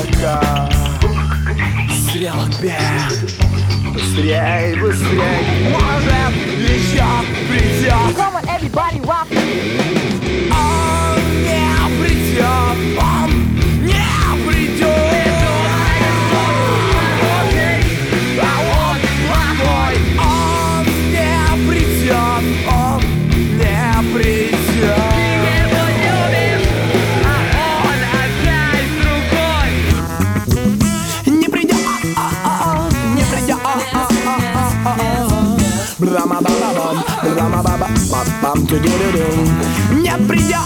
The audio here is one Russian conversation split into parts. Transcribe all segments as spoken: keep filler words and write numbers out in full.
музыка. Стрелок-бег. Быстрей, быстрей, может, еще придет. Come on, everybody, rock. Он не придет, он не придет. А он плохой. Он не придет, он не придет. Не придет, не придет. Брама-ба-ба-бам, брама-ба-ба-бам, ту-ду-ду-дум. Не придет.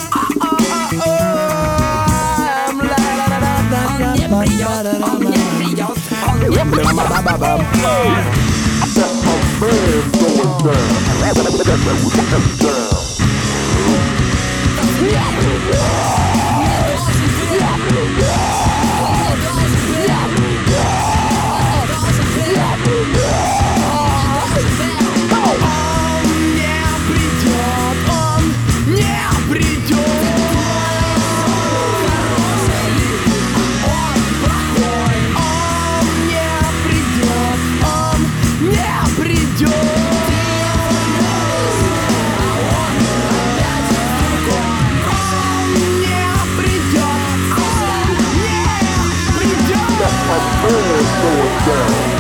Брама-ба-ба-бам. Going down.